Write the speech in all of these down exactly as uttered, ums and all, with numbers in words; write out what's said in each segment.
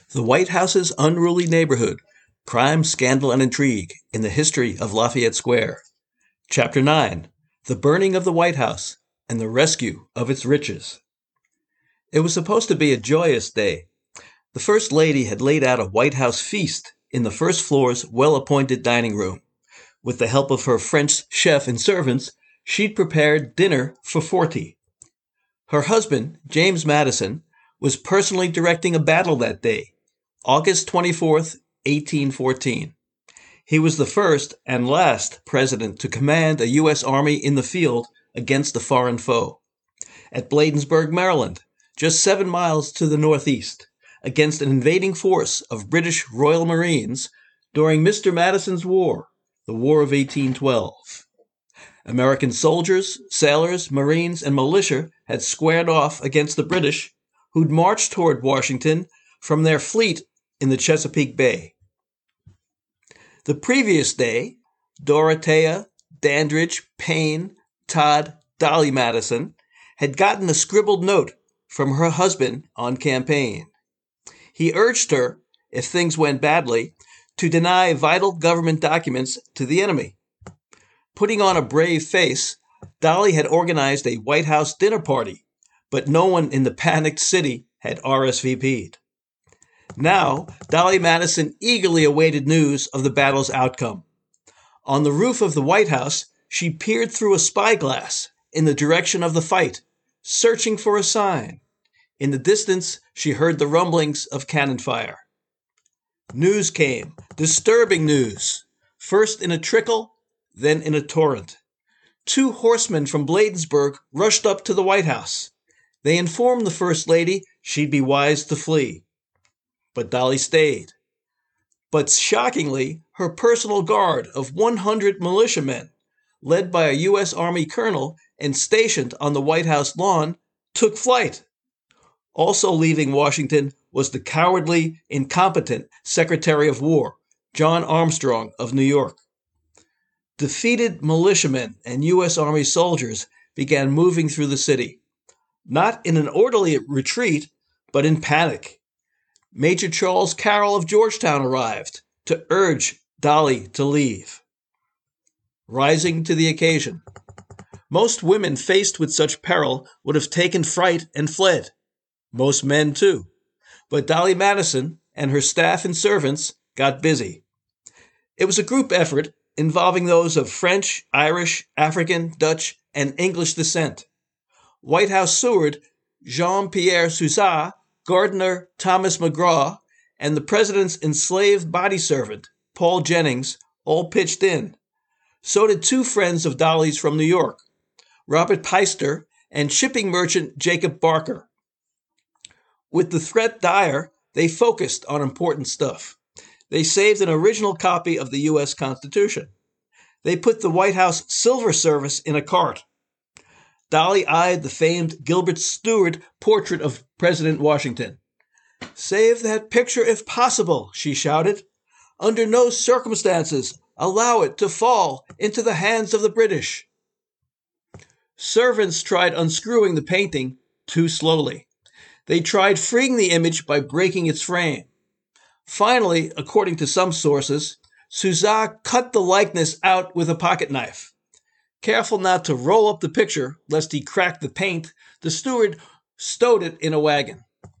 The White House's unruly neighborhood, crime, scandal, and intrigue in the history of Lafayette Square. Chapter nine, The Burning of the White House and the Rescue of its Riches. It was supposed to be a joyous day. The First Lady had laid out a White House feast in the first floor's well-appointed dining room. With the help of her French chef and servants, she'd prepared dinner for forty. Her husband, James Madison, was personally directing a battle that day, August twenty-fourth, eighteen fourteen. He was the first and last president to command a U S Army in the field against a foreign foe. At Bladensburg, Maryland, just seven miles to the northeast, against an invading force of British Royal Marines during Mister Madison's War, the War of eighteen twelve. American soldiers, sailors, Marines, and militia had squared off against the British, who'd marched toward Washington from their fleet in the Chesapeake Bay. The previous day, Dorothea, Dandridge, Payne, Todd, Dolly Madison had gotten a scribbled note from her husband on campaign. He urged her, if things went badly, to deny vital government documents to the enemy. Putting on a brave face, Dolly had organized a White House dinner party, but no one in the panicked city had R S V P'd. Now, Dolly Madison eagerly awaited news of the battle's outcome. On the roof of the White House, she peered through a spyglass in the direction of the fight, searching for a sign. In the distance, she heard the rumblings of cannon fire. News came, disturbing news, first in a trickle, then in a torrent. Two horsemen from Bladensburg rushed up to the White House. They informed the First Lady she'd be wise to flee. But Dolly stayed. But shockingly, her personal guard of one hundred militiamen, led by a U S Army colonel and stationed on the White House lawn, took flight. Also leaving Washington was the cowardly, incompetent Secretary of War, John Armstrong of New York. Defeated militiamen and U S Army soldiers began moving through the city, not in an orderly retreat, but in panic. Major Charles Carroll of Georgetown arrived to urge Dolly to leave. Rising to the occasion, most women faced with such peril would have taken fright and fled. Most men, too. But Dolly Madison and her staff and servants got busy. It was a group effort involving those of French, Irish, African, Dutch, and English descent. White House steward Jean-Pierre Sousat, gardener Thomas McGraw, and the president's enslaved body servant, Paul Jennings, all pitched in. So did two friends of Dolly's from New York, Robert Peister and shipping merchant Jacob Barker. With the threat dire, they focused on important stuff. They saved an original copy of the U S Constitution. They put the White House silver service in a cart. Dolly eyed the famed Gilbert Stuart portrait of President Washington. "Save that picture if possible," she shouted. "Under no circumstances allow it to fall into the hands of the British." Servants tried unscrewing the painting too slowly. They tried freeing the image by breaking its frame. Finally, according to some sources, Sousat cut the likeness out with a pocket knife. Careful not to roll up the picture, lest he crack the paint, the steward stowed it in a wagon.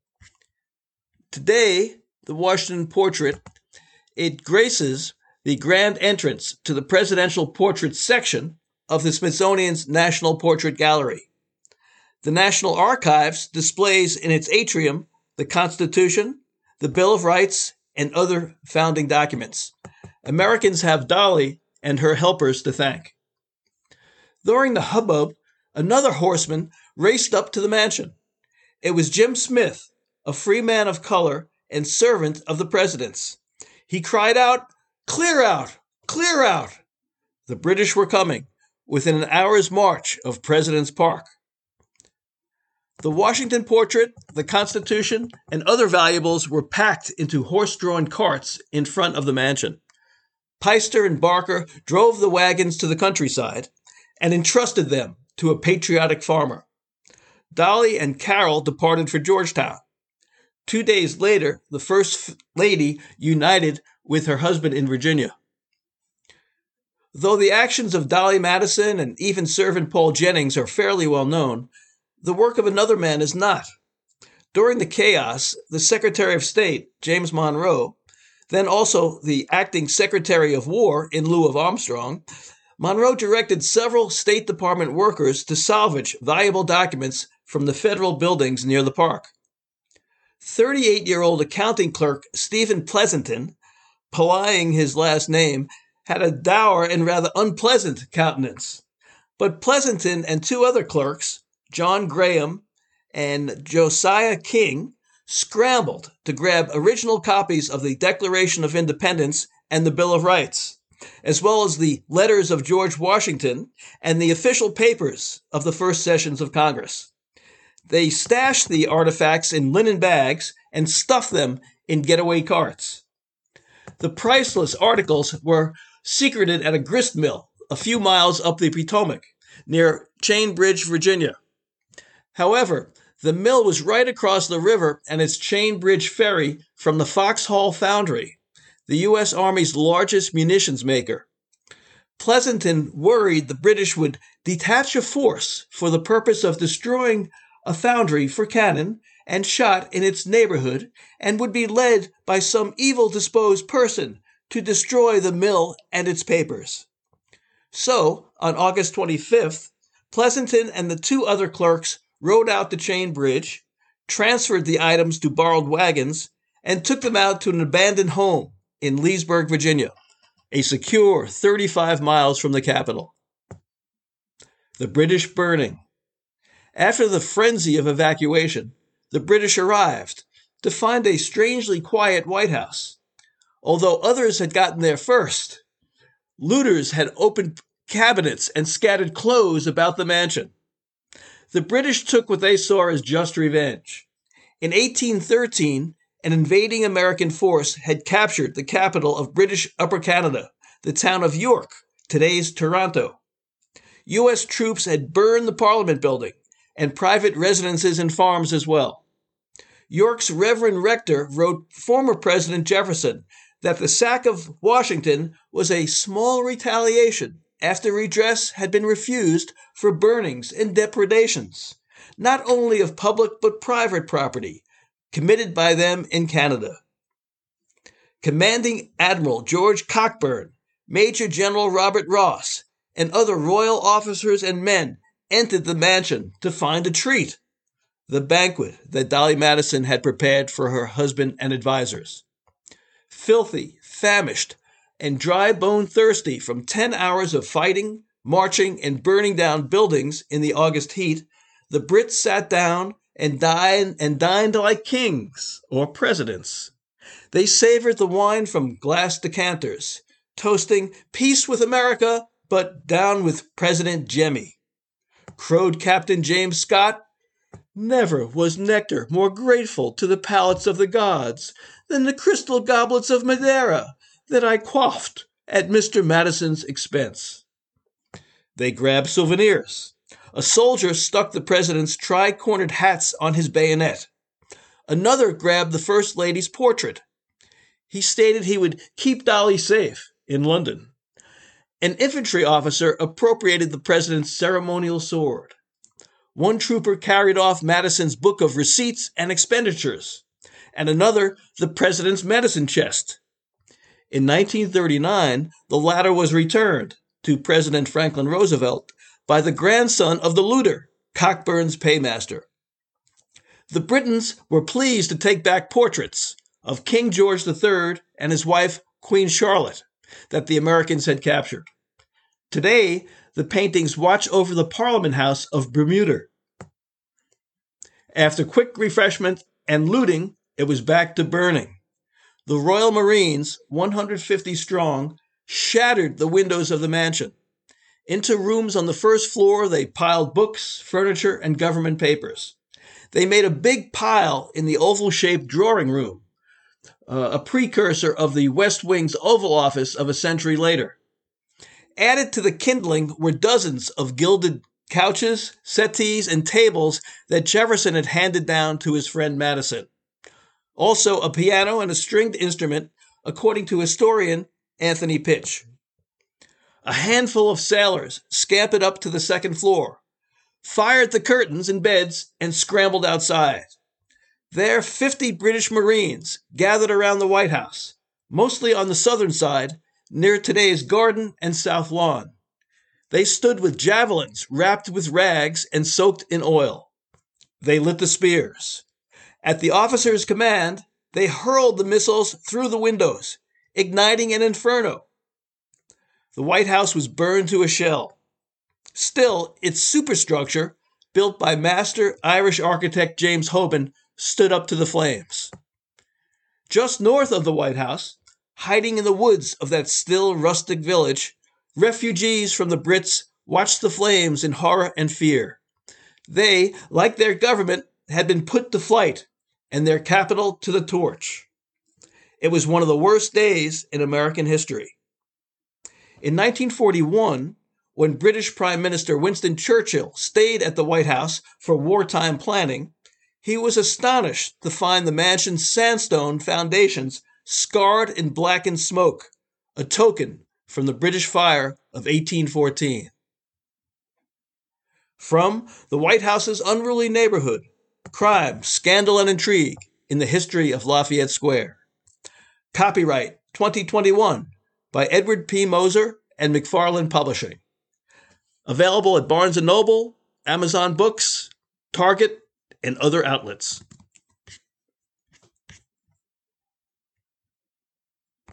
Today, the Washington portrait, it graces the grand entrance to the presidential portrait section of the Smithsonian's National Portrait Gallery. The National Archives displays in its atrium the Constitution, the Bill of Rights, and other founding documents. Americans have Dolly and her helpers to thank. During the hubbub, another horseman raced up to the mansion. It was Jim Smith, a free man of color and servant of the president's. He cried out, "Clear out! Clear out!" The British were coming, within an hour's march of President's Park. The Washington portrait, the Constitution, and other valuables were packed into horse-drawn carts in front of the mansion. Peister and Barker drove the wagons to the countryside and entrusted them to a patriotic farmer. Dolly and Carroll departed for Georgetown. Two days later, the First Lady united with her husband in Virginia. Though the actions of Dolly Madison and even servant Paul Jennings are fairly well known, the work of another man is not. During the chaos, the Secretary of State, James Monroe, then also the acting Secretary of War in lieu of Armstrong, Monroe directed several State Department workers to salvage valuable documents from the federal buildings near the park. thirty-eight-year-old accounting clerk Stephen Pleasanton, Pelying his last name, had a dour and rather unpleasant countenance. But Pleasanton and two other clerks, John Graham and Josiah King, scrambled to grab original copies of the Declaration of Independence and the Bill of Rights, as well as the letters of George Washington and the official papers of the first sessions of Congress. They stashed the artifacts in linen bags and stuffed them in getaway carts. The priceless articles were secreted at a grist mill a few miles up the Potomac, near Chainbridge, Virginia. However, the mill was right across the river and its Chainbridge ferry from the Foxhall Foundry, the U S Army's largest munitions maker. Pleasanton worried the British would detach a force for the purpose of destroying a foundry for cannon and shot in its neighborhood, and would be led by some evil-disposed person to destroy the mill and its papers. So, on August twenty-fifth, Pleasanton and the two other clerks rode out to Chainbridge, transferred the items to borrowed wagons, and took them out to an abandoned home in Leesburg, Virginia, a secure thirty-five miles from the capital. The British burning. After the frenzy of evacuation, the British arrived to find a strangely quiet White House. Although others had gotten there first, looters had opened cabinets and scattered clothes about the mansion. The British took what they saw as just revenge. In eighteen thirteen, an invading American force had captured the capital of British Upper Canada, the town of York, today's Toronto. U S troops had burned the Parliament building and private residences and farms as well. York's Reverend Rector wrote former President Jefferson that the sack of Washington was a small retaliation after redress had been refused for burnings and depredations, not only of public but private property, committed by them in Canada. Commanding Admiral George Cockburn, Major General Robert Ross, and other royal officers and men entered the mansion to find a treat, the banquet that Dolly Madison had prepared for her husband and advisors. Filthy, famished, and dry-bone thirsty from ten hours of fighting, marching, and burning down buildings in the August heat, the Brits sat down and dined, and dined like kings or presidents. They savored the wine from glass decanters, toasting peace with America, but down with President Jemmy. Crowed Captain James Scott, "Never was nectar more grateful to the palates of the gods than the crystal goblets of Madeira that I quaffed at Mister Madison's expense." They grabbed souvenirs. A soldier stuck the president's tri-cornered hats on his bayonet. Another grabbed the First Lady's portrait. He stated he would keep Dolly safe in London. An infantry officer appropriated the president's ceremonial sword. One trooper carried off Madison's book of receipts and expenditures, and another the president's medicine chest. In nineteen thirty-nine, the latter was returned to President Franklin Roosevelt by the grandson of the looter, Cockburn's paymaster. The Britons were pleased to take back portraits of King George the Third and his wife, Queen Charlotte, that the Americans had captured. Today, the paintings watch over the Parliament House of Bermuda. After quick refreshment and looting, it was back to burning. The Royal Marines, one hundred fifty strong, shattered the windows of the mansion. Into rooms on the first floor, they piled books, furniture, and government papers. They made a big pile in the oval-shaped drawing room, uh, a precursor of the West Wing's Oval Office of a century later. Added to the kindling were dozens of gilded couches, settees, and tables that Jefferson had handed down to his friend Madison. Also a piano and a stringed instrument, according to historian Anthony Pitch. A handful of sailors scampered up to the second floor, fired the curtains and beds, and scrambled outside. There, fifty British Marines gathered around the White House, mostly on the southern side, near today's Garden and South Lawn. They stood with javelins wrapped with rags and soaked in oil. They lit the spears. At the officer's command, they hurled the missiles through the windows, igniting an inferno. The White House was burned to a shell. Still, its superstructure, built by master Irish architect James Hoban, stood up to the flames. Just north of the White House, hiding in the woods of that still rustic village, refugees from the Brits watched the flames in horror and fear. They, like their government, had been put to flight, and their capital to the torch. It was one of the worst days in American history. In nineteen forty-one, when British Prime Minister Winston Churchill stayed at the White House for wartime planning, he was astonished to find the mansion's sandstone foundations scarred in blackened smoke, a token from the British fire of eighteen fourteen. From the White House's unruly neighborhood, crime, scandal, and intrigue in the history of Lafayette Square. Copyright twenty twenty-one by Edward P. Moser and McFarland Publishing. Available at Barnes and Noble, Amazon Books, Target, and other outlets.